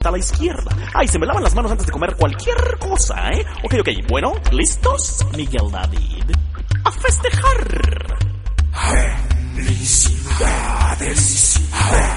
a la izquierda. Ay, se me lavan las manos antes de comer cualquier cosa, ¿eh? Ok, bueno, ¿listos? Miguel David. ¡A festejar! Felicidades.